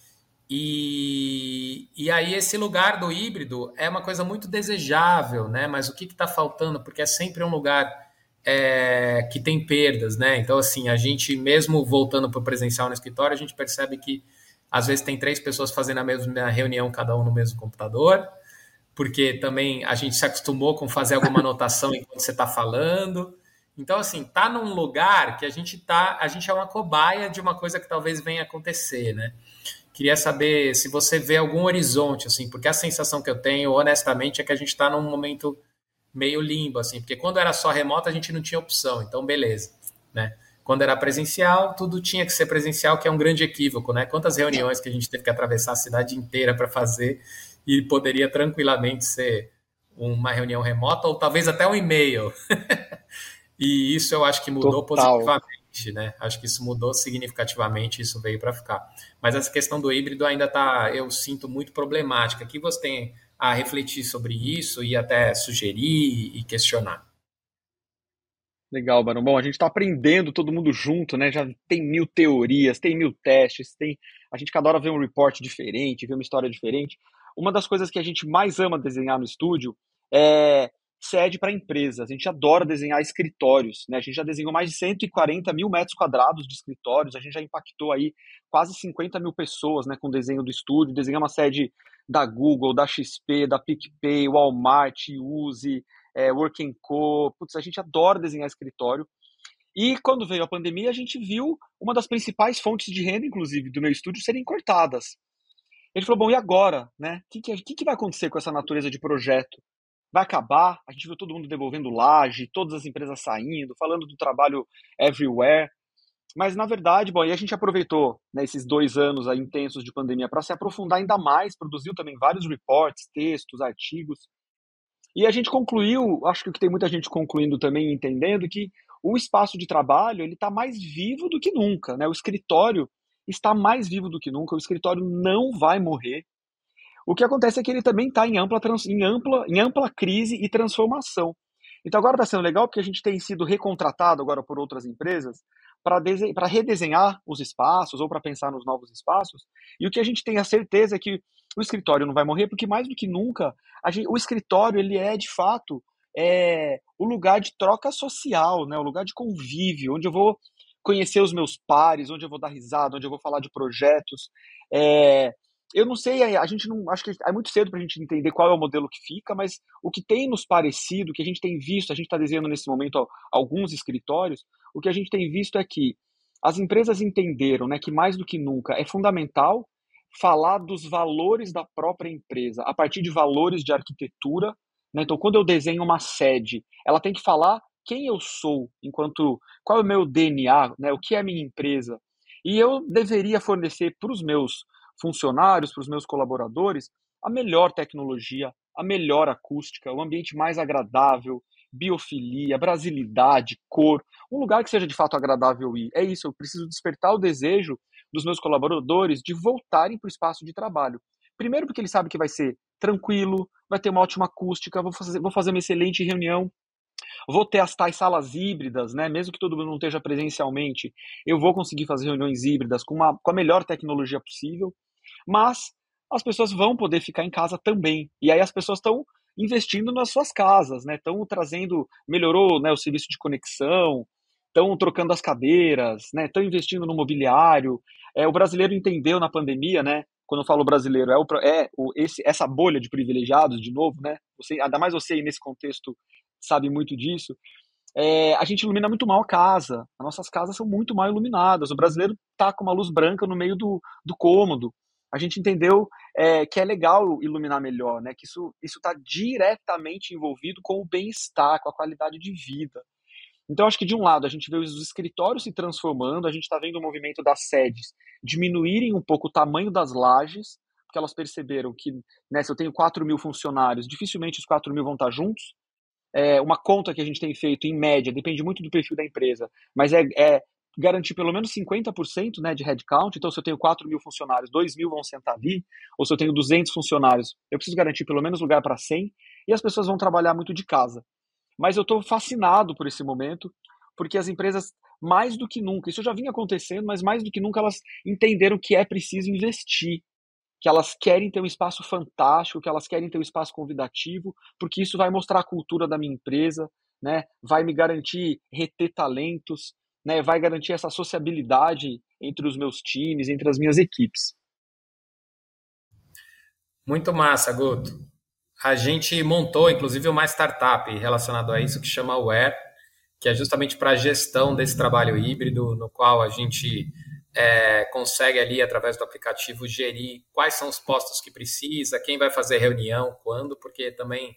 E, e aí esse lugar do híbrido é uma coisa muito desejável, né? Mas o que está faltando? Porque é sempre um lugar é, que tem perdas, né? Então, assim, a gente, mesmo voltando para o presencial no escritório, a gente percebe que às vezes tem três pessoas fazendo a mesma reunião, cada um no mesmo computador, porque também a gente se acostumou com fazer alguma anotação enquanto você está falando. Então, assim, tá num lugar que a gente tá, a gente é uma cobaia de uma coisa que talvez venha acontecer, né? Queria saber se você vê algum horizonte, assim, porque a sensação que eu tenho, honestamente, é que a gente está num momento meio limbo, assim, porque quando era só remoto a gente não tinha opção, então beleza, né? Quando era presencial, tudo tinha que ser presencial, que é um grande equívoco, né? Quantas reuniões que a gente teve que atravessar a cidade inteira para fazer e poderia tranquilamente ser uma reunião remota ou talvez até um e-mail. E isso eu acho que mudou Total. positivamente, né? Acho que isso mudou significativamente, isso veio para ficar. Mas essa questão do híbrido ainda está, eu sinto, muito problemática. O que você tem a refletir sobre isso e até sugerir e questionar? Legal, Barão. Bom, a gente está aprendendo todo mundo junto, né? Já tem mil teorias, tem mil testes, tem. A gente cada hora vê um report diferente, vê uma história diferente. Uma das coisas que a gente mais ama desenhar no estúdio é sede para empresas. A gente adora desenhar escritórios, né? A gente já desenhou mais de cento e quarenta mil metros quadrados de escritórios, a gente já impactou aí quase cinquenta mil pessoas, né, com o desenho do estúdio. Desenhamos uma sede da Google, da X P, da PicPay, Walmart, Use, é, Work and Co. Putz, a gente adora desenhar escritório. E quando veio a pandemia, a gente viu uma das principais fontes de renda, inclusive, do meu estúdio serem cortadas. A gente falou, bom, e agora? Né? O que, que, que vai acontecer com essa natureza de projeto? Vai acabar? A gente viu todo mundo devolvendo laje, todas as empresas saindo, falando do trabalho everywhere. Mas, na verdade, bom, e a gente aproveitou, né, esses dois anos aí intensos de pandemia para se aprofundar ainda mais, produziu também vários reports, textos, artigos. E a gente concluiu, acho que o que tem muita gente concluindo também, entendendo que o espaço de trabalho ele está mais vivo do que nunca, né? O escritório está mais vivo do que nunca, o escritório não vai morrer. O que acontece é que ele também está em ampla, trans- em, ampla, em ampla crise e transformação. Então agora está sendo legal porque a gente tem sido recontratado agora por outras empresas para redesenhar os espaços ou para pensar nos novos espaços. E o que a gente tem a certeza é que o escritório não vai morrer, porque mais do que nunca, a gente, o escritório ele é de fato é, o lugar de troca social, né? O lugar de convívio, onde eu vou conhecer os meus pares, onde eu vou dar risada, onde eu vou falar de projetos. É, eu não sei, a gente não. Acho que é muito cedo para a gente entender qual é o modelo que fica, mas o que tem nos parecido, o que a gente tem visto, a gente está desenhando nesse momento ó, alguns escritórios, o que a gente tem visto é que as empresas entenderam, né, que mais do que nunca é fundamental falar dos valores da própria empresa, a partir de valores de arquitetura. Né? Então, quando eu desenho uma sede, ela tem que falar quem eu sou, enquanto qual é o meu D N A, né, o que é a minha empresa. E eu deveria fornecer para os meus funcionários, para os meus colaboradores, a melhor tecnologia, a melhor acústica, o ambiente mais agradável, biofilia, brasilidade, cor, um lugar que seja de fato agradável ir. É isso, eu preciso despertar o desejo dos meus colaboradores de voltarem para o espaço de trabalho. Primeiro porque eles sabem que vai ser tranquilo, vai ter uma ótima acústica, vou fazer, vou fazer uma excelente reunião, vou ter as tais salas híbridas, né? Mesmo que todo mundo não esteja presencialmente, eu vou conseguir fazer reuniões híbridas com, uma, com a melhor tecnologia possível, mas as pessoas vão poder ficar em casa também. E aí as pessoas estão investindo nas suas casas, né? Estão trazendo, melhorou, né, o serviço de conexão, estão trocando as cadeiras, né? Estão investindo no mobiliário. É, o brasileiro entendeu na pandemia, né? Quando eu falo brasileiro, é, o, é o, esse, essa bolha de privilegiados, de novo, né? Você, ainda mais você aí nesse contexto sabe muito disso. É, a gente ilumina muito mal a casa. As nossas casas são muito mal iluminadas. O brasileiro tá com uma luz branca no meio do, do cômodo. A gente entendeu é, que é legal iluminar melhor, né? Que isso está diretamente envolvido com o bem-estar, com a qualidade de vida. Então, acho que de um lado a gente vê os escritórios se transformando, a gente está vendo o movimento das sedes diminuírem um pouco o tamanho das lajes, porque elas perceberam que, né, se eu tenho quatro mil funcionários, dificilmente os quatro mil vão estar juntos. É uma conta que a gente tem feito, em média, depende muito do perfil da empresa, mas é, é garantir pelo menos cinquenta por cento, né, de headcount. Então, se eu tenho quatro mil funcionários, dois mil vão sentar ali, ou se eu tenho duzentos funcionários, eu preciso garantir pelo menos lugar para cem, e as pessoas vão trabalhar muito de casa. Mas eu estou fascinado por esse momento, porque as empresas, mais do que nunca, isso já vinha acontecendo, mas mais do que nunca elas entenderam que é preciso investir, que elas querem ter um espaço fantástico, que elas querem ter um espaço convidativo, porque isso vai mostrar a cultura da minha empresa, né? Vai me garantir reter talentos, né? Vai garantir essa sociabilidade entre os meus times, entre as minhas equipes. Muito massa, Guto. A gente montou, inclusive, uma startup relacionada a isso que chama Aware, que é justamente para a gestão desse trabalho híbrido, no qual a gente é, consegue ali, através do aplicativo, gerir quais são os postos que precisa, quem vai fazer reunião, quando, porque também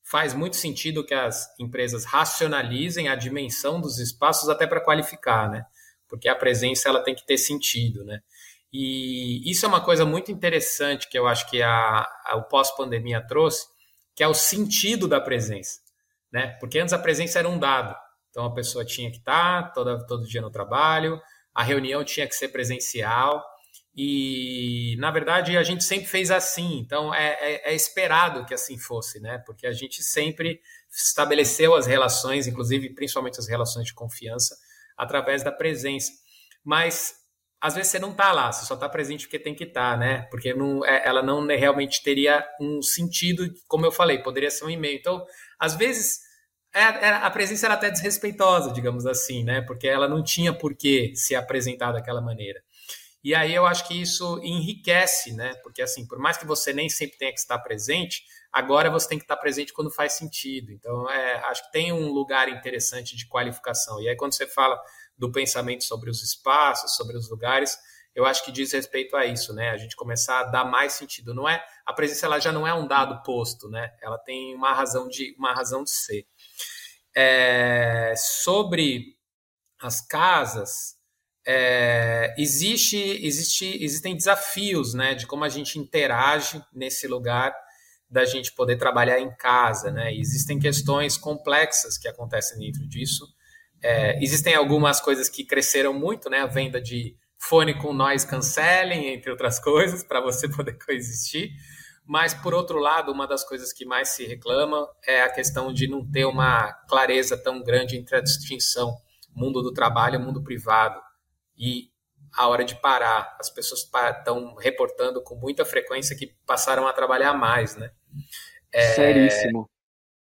faz muito sentido que as empresas racionalizem a dimensão dos espaços até para qualificar, né? Porque a presença ela tem que ter sentido, né? E isso é uma coisa muito interessante que eu acho que a, a, o pós-pandemia trouxe, que é o sentido da presença, né? Porque antes a presença era um dado. Então a pessoa tinha que estar todo, todo dia no trabalho, a reunião tinha que ser presencial e, na verdade, a gente sempre fez assim. Então é, é, é esperado que assim fosse, né? Porque a gente sempre estabeleceu as relações, inclusive principalmente as relações de confiança, através da presença. Mas às vezes você não está lá, você só está presente porque tem que estar, né? Porque não, ela não realmente teria um sentido, como eu falei, poderia ser um e-mail. Então, às vezes, a presença era até desrespeitosa, digamos assim, né? Porque ela não tinha por que se apresentar daquela maneira. E aí eu acho que isso enriquece, né? Porque, assim, por mais que você nem sempre tenha que estar presente, agora você tem que estar presente quando faz sentido. Então, é, acho que tem um lugar interessante de qualificação. E aí, quando você fala do pensamento sobre os espaços, sobre os lugares, eu acho que diz respeito a isso, né? A gente começar a dar mais sentido. Não é, a presença ela já não é um dado posto, né? Ela tem uma razão de, uma razão de ser. É, sobre as casas, é, existe, existe, existem desafios, né? De como a gente interage nesse lugar da gente poder trabalhar em casa, né? E existem questões complexas que acontecem dentro disso. É, existem algumas coisas que cresceram muito, né? A venda de fone com noise cancelling, entre outras coisas, para você poder coexistir. Mas, por outro lado, uma das coisas que mais se reclama é a questão de não ter uma clareza tão grande entre a distinção mundo do trabalho e mundo privado. E a hora de parar. As pessoas estão reportando com muita frequência que passaram a trabalhar mais, né? É... Seríssimo.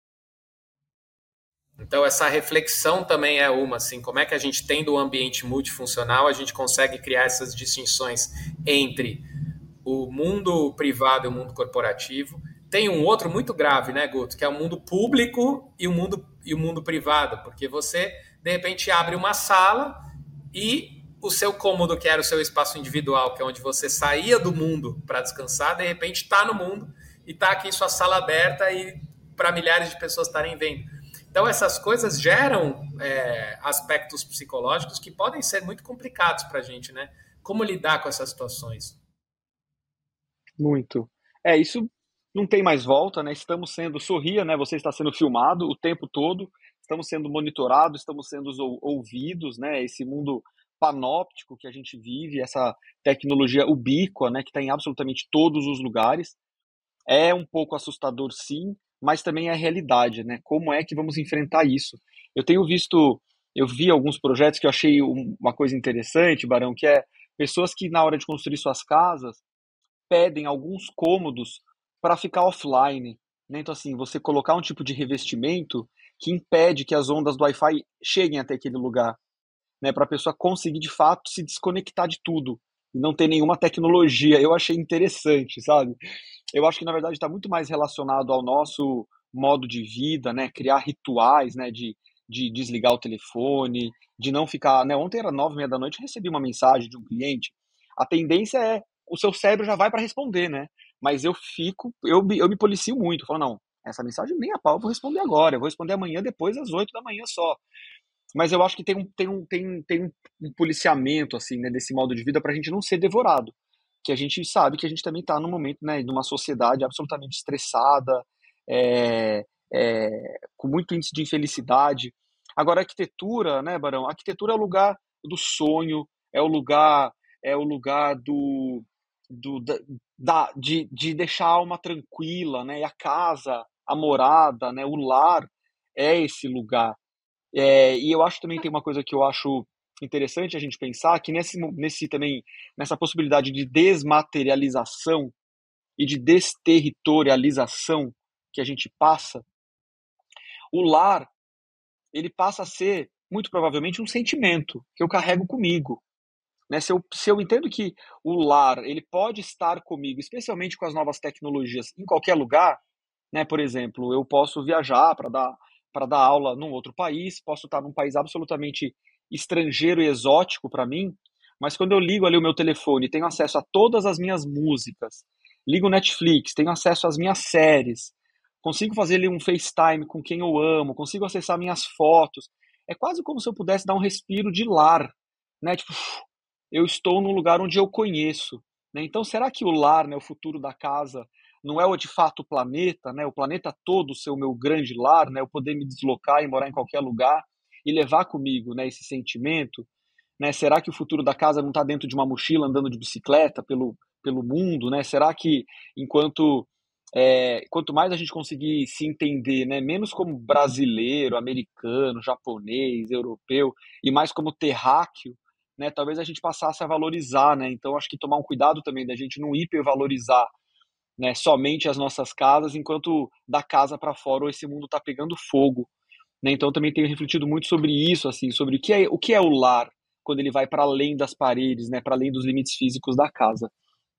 Então, essa reflexão também é uma, assim, como é que a gente, tendo um ambiente multifuncional, a gente consegue criar essas distinções entre o mundo privado e o mundo corporativo. Tem um outro muito grave, né, Guto, que é o mundo público e o mundo, e o mundo privado, porque você, de repente, abre uma sala e o seu cômodo, que era o seu espaço individual, que é onde você saía do mundo para descansar, de repente está no mundo e está aqui em sua sala aberta e para milhares de pessoas estarem vendo. Então, essas coisas geram é, aspectos psicológicos que podem ser muito complicados para a gente, né? Como lidar com essas situações? Muito. É, isso não tem mais volta, né? Estamos sendo, sorria, né? Você está sendo filmado o tempo todo, estamos sendo monitorados, estamos sendo ouvidos, né? Esse mundo panóptico que a gente vive, essa tecnologia ubíqua, né? Que está em absolutamente todos os lugares. É um pouco assustador, sim, mas também é a realidade, né? Como é que vamos enfrentar isso? Eu tenho visto, eu vi alguns projetos que eu achei uma coisa interessante, Barão, que é pessoas que na hora de construir suas casas pedem alguns cômodos para ficar offline, né? Então, assim, você colocar um tipo de revestimento que impede que as ondas do Wi-Fi cheguem até aquele lugar, né? Para a pessoa conseguir, de fato, se desconectar de tudo e não ter nenhuma tecnologia. Eu achei interessante, sabe? Eu acho que, na verdade, está muito mais relacionado ao nosso modo de vida, né? Criar rituais, né? De, de desligar o telefone, de não ficar... Né? Ontem era nove e meia da noite, eu recebi uma mensagem de um cliente. A tendência é o seu cérebro já vai para responder, né? Mas eu fico... Eu, eu me policio muito. Eu falo, não, essa mensagem nem a pau, eu vou responder agora. Eu vou responder amanhã, depois às oito da manhã só. Mas eu acho que tem um, tem um, tem um, tem um policiamento, assim, né? Desse modo de vida para a gente não ser devorado. Que a gente sabe que a gente também está num momento, né, numa sociedade absolutamente estressada, é, é, com muito índice de infelicidade. Agora, a arquitetura, né, Barão? A arquitetura é o lugar do sonho, é o lugar, é o lugar do, do da, da, de, de deixar a alma tranquila, né? E a casa, a morada, né, o lar é esse lugar. É, e eu acho também tem uma coisa que eu acho interessante a gente pensar que nesse, nesse também nessa possibilidade de desmaterialização e de desterritorialização que a gente passa, o lar ele passa a ser muito provavelmente um sentimento que eu carrego comigo, né? Se eu, se eu entendo que o lar ele pode estar comigo, especialmente com as novas tecnologias, em qualquer lugar, né? Por exemplo, eu posso viajar para dar para dar aula num outro país, posso estar num país absolutamente estrangeiro e exótico para mim, mas quando eu ligo ali o meu telefone, tenho acesso a todas as minhas músicas, ligo o Netflix, tenho acesso às minhas séries, consigo fazer ali um FaceTime com quem eu amo, consigo acessar minhas fotos. É quase como se eu pudesse dar um respiro de lar, né? Tipo, eu estou num lugar onde eu conheço, né? Então, será que o lar, né, o futuro da casa, não é o de fato o planeta, né? O planeta todo ser o meu grande lar, né? Eu poder me deslocar e morar em qualquer lugar e levar comigo, né, esse sentimento, né? Será que o futuro da casa não está dentro de uma mochila andando de bicicleta pelo, pelo mundo, né? Será que enquanto é, quanto mais a gente conseguir se entender, né, menos como brasileiro, americano, japonês, europeu e mais como terráqueo, né, talvez a gente passasse a valorizar, né? Então acho que tomar um cuidado também da gente não hipervalorizar, né, somente as nossas casas, enquanto da casa para fora esse mundo está pegando fogo, né? Então também tenho refletido muito sobre isso, assim, sobre o que é o que é o lar quando ele vai para além das paredes, né, para além dos limites físicos da casa.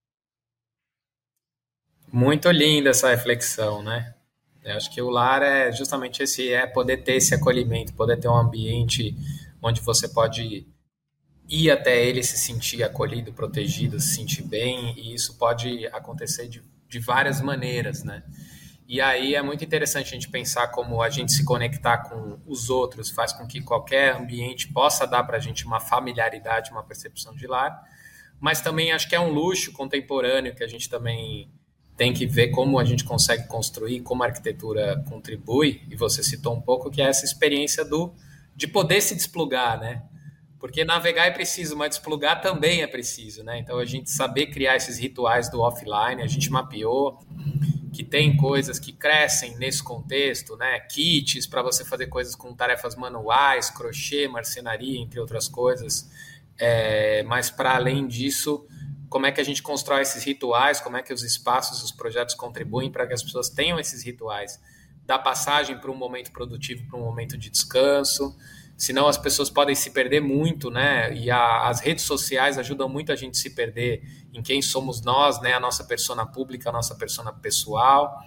Muito linda essa reflexão, né? Eu acho que o lar é justamente esse, é poder ter esse acolhimento, poder ter um ambiente onde você pode ir até ele, se sentir acolhido, protegido, se sentir bem, e isso pode acontecer de, de várias maneiras, né? E aí é muito interessante a gente pensar como a gente se conectar com os outros faz com que qualquer ambiente possa dar para a gente uma familiaridade, uma percepção de lar, mas também acho que é um luxo contemporâneo que a gente também tem que ver como a gente consegue construir, como a arquitetura contribui, e você citou um pouco, que é essa experiência do, de poder se desplugar, né? Porque navegar é preciso, mas desplugar também é preciso, né? Então a gente saber criar esses rituais do offline, a gente mapeou que tem coisas que crescem nesse contexto, né? Kits para você fazer coisas com tarefas manuais, crochê, marcenaria, entre outras coisas. É, mas para além disso, como é que a gente constrói esses rituais, como é que os espaços, os projetos contribuem para que as pessoas tenham esses rituais da passagem para um momento produtivo, para um momento de descanso. Senão as pessoas podem se perder muito, né? E a, as redes sociais ajudam muito a gente a se perder em quem somos nós, né? A nossa persona pública, a nossa persona pessoal.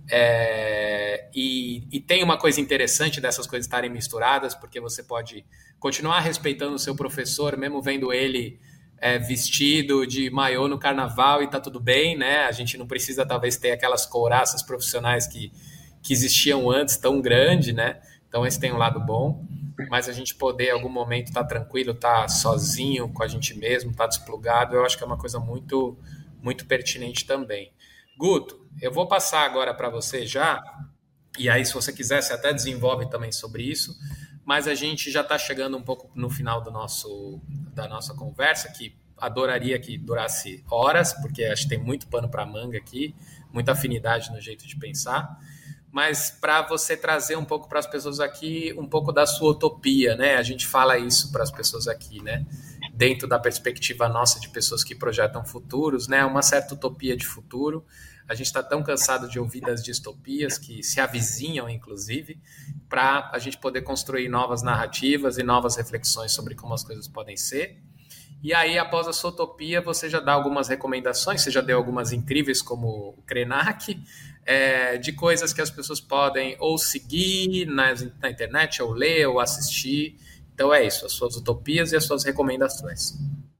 É, e, e tem uma coisa interessante dessas coisas estarem misturadas, porque você pode continuar respeitando o seu professor, mesmo vendo ele é, vestido de maiô no carnaval e tá tudo bem, né? A gente não precisa talvez ter aquelas couraças profissionais que, que existiam antes tão grande, né? Então esse tem um lado bom. Mas a gente poder, em algum momento, estar tá tranquilo, estar tá sozinho com a gente mesmo, estar tá desplugado, eu acho que é uma coisa muito, muito pertinente também. Guto, eu vou passar agora para você já, e aí se você quiser, você até desenvolve também sobre isso, mas a gente já está chegando um pouco no final do nosso, da nossa conversa, que adoraria que durasse horas, porque acho que tem muito pano para manga aqui, muita afinidade no jeito de pensar, mas para você trazer um pouco para as pessoas aqui, um pouco da sua utopia, né? A gente fala isso para as pessoas aqui, né? Dentro da perspectiva nossa de pessoas que projetam futuros, né? Uma certa utopia de futuro. A gente está tão cansado de ouvir das distopias que se avizinham, inclusive, para a gente poder construir novas narrativas e novas reflexões sobre como as coisas podem ser. E aí, após a sua utopia, você já dá algumas recomendações, você já deu algumas incríveis, como o Krenak, é, de coisas que as pessoas podem ou seguir na, na internet, ou ler, ou assistir. Então é isso, as suas utopias e as suas recomendações.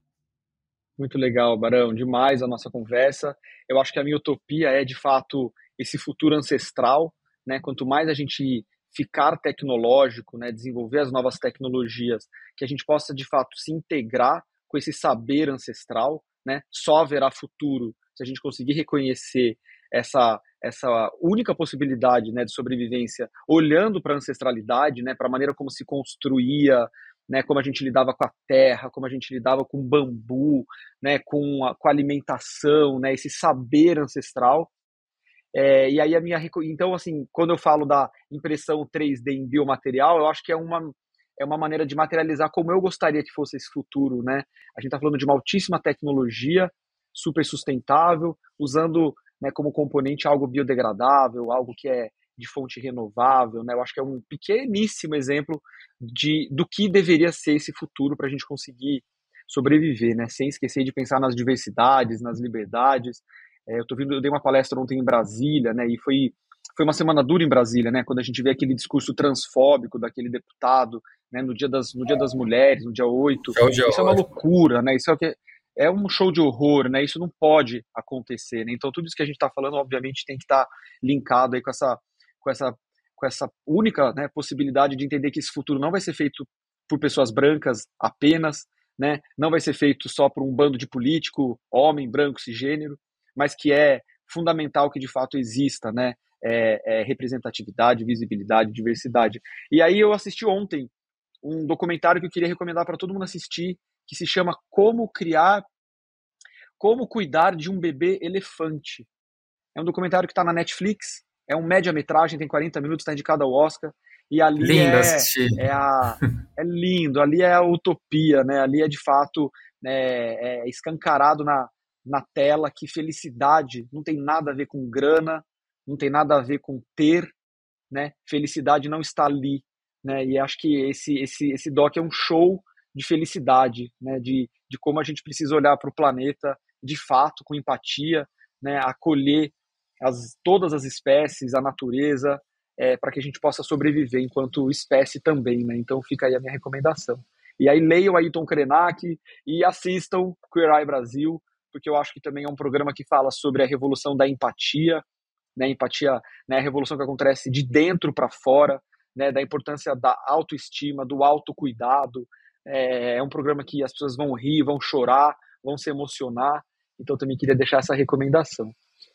Muito legal, Barão, demais a nossa conversa. Eu acho que a minha utopia é, de fato, esse futuro ancestral, né? Quanto mais a gente ficar tecnológico, né, desenvolver as novas tecnologias, que a gente possa, de fato, se integrar com esse saber ancestral, né? Só haverá futuro se a gente conseguir reconhecer essa essa única possibilidade, né, de sobrevivência, olhando para a ancestralidade, né, para a maneira como se construía, né, como a gente lidava com a terra, como a gente lidava com o bambu, né, com a, com a alimentação, né, esse saber ancestral. É, e aí a minha então assim, quando eu falo da impressão três D em biomaterial, eu acho que é uma é uma maneira de materializar como eu gostaria que fosse esse futuro, né? A gente está falando de uma altíssima tecnologia, super sustentável, usando, né, como componente algo biodegradável, algo que é de fonte renovável, né? Eu acho que é um pequeníssimo exemplo de, do que deveria ser esse futuro para a gente conseguir sobreviver, né? Sem esquecer de pensar nas diversidades, nas liberdades. É, eu tô vindo, eu dei uma palestra ontem em Brasília, né? E foi foi uma semana dura em Brasília, né? Quando a gente vê aquele discurso transfóbico daquele deputado, né? No dia das no dia das mulheres, no dia oito, Show de isso é uma horror. loucura, né? Isso é o que é um show de horror, né? Isso não pode acontecer, né? Então tudo isso que a gente está falando, obviamente, tem que estar tá linkado aí com essa, com essa, com essa única, né, possibilidade de entender que esse futuro não vai ser feito por pessoas brancas apenas, né? Não vai ser feito só por um bando de político, homem, branco, cisgênero, mas que é fundamental que de fato exista, né? É, é representatividade, visibilidade, diversidade. E aí eu assisti ontem um documentário que eu queria recomendar para todo mundo assistir, que se chama Como Criar, Como Cuidar de um Bebê Elefante. É um documentário que está na Netflix, é um média-metragem, tem quarenta minutos, está indicado ao Oscar, e ali Lindo é, assistir. é, a, é lindo, ali é a utopia, né? Ali é de fato é, é escancarado na, na tela que felicidade não tem nada a ver com grana, não tem nada a ver com ter, né? Felicidade não está ali, né? E acho que esse, esse, esse doc é um show de felicidade, né? De, de como a gente precisa olhar para o planeta de fato, com empatia, né? Acolher as, todas as espécies, a natureza, é, para que a gente possa sobreviver enquanto espécie também, né? Então fica aí a minha recomendação. E aí leiam Ayrton Krenak e assistam Queer Eye Brasil, porque eu acho que também é um programa que fala sobre a revolução da empatia, né? Empatia, né? A revolução que acontece de dentro para fora, né? Da importância da autoestima, do autocuidado. É, é um programa que as pessoas vão rir, vão chorar, vão se emocionar. Então também queria deixar essa recomendação.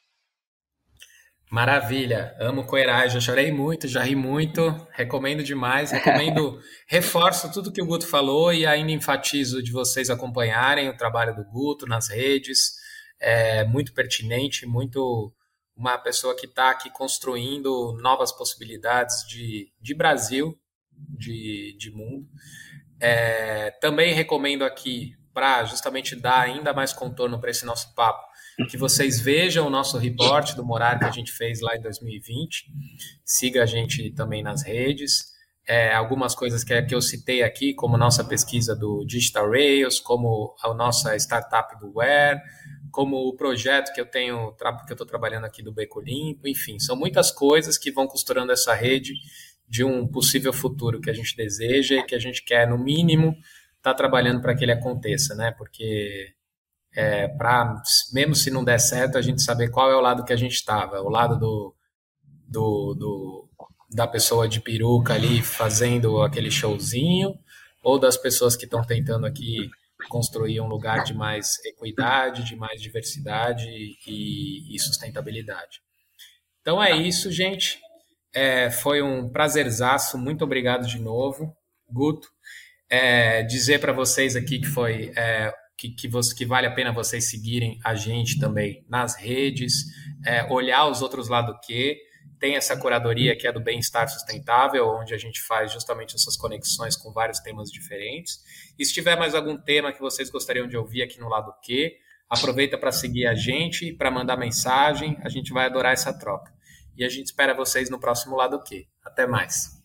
Maravilha, amo Coerais, já chorei muito, já ri muito, recomendo demais, recomendo, reforço tudo que o Guto falou e ainda enfatizo de vocês acompanharem o trabalho do Guto nas redes, é muito pertinente, muito uma pessoa que está aqui construindo novas possibilidades de, de Brasil, de, de mundo. É, também recomendo aqui, para justamente dar ainda mais contorno para esse nosso papo, que vocês vejam o nosso report do Morar que a gente fez lá em dois mil e vinte. Siga a gente também nas redes. É, algumas coisas que, que eu citei aqui, como nossa pesquisa do Digital Rails, como a nossa startup do Where, como o projeto que eu tenho, que eu estou trabalhando aqui do Beco Limpo, enfim, são muitas coisas que vão costurando essa rede de um possível futuro que a gente deseja e que a gente quer, no mínimo, estar tá trabalhando para que ele aconteça, né? Porque é, para, mesmo se não der certo, a gente saber qual é o lado que a gente estava, o lado do, do, do, da pessoa de peruca ali fazendo aquele showzinho, ou das pessoas que estão tentando aqui construir um lugar de mais equidade, de mais diversidade e, e sustentabilidade. Então é isso, gente. É, foi um prazerzaço, muito obrigado de novo, Guto. É, dizer para vocês aqui que foi é, que, que, você, que vale a pena vocês seguirem a gente também nas redes, é, olhar os outros lados que tem essa curadoria que é do bem-estar sustentável, onde a gente faz justamente essas conexões com vários temas diferentes. E se tiver mais algum tema que vocês gostariam de ouvir aqui no lado que, aproveita para seguir a gente, para mandar mensagem, a gente vai adorar essa troca. E a gente espera vocês no próximo lado que. Até mais.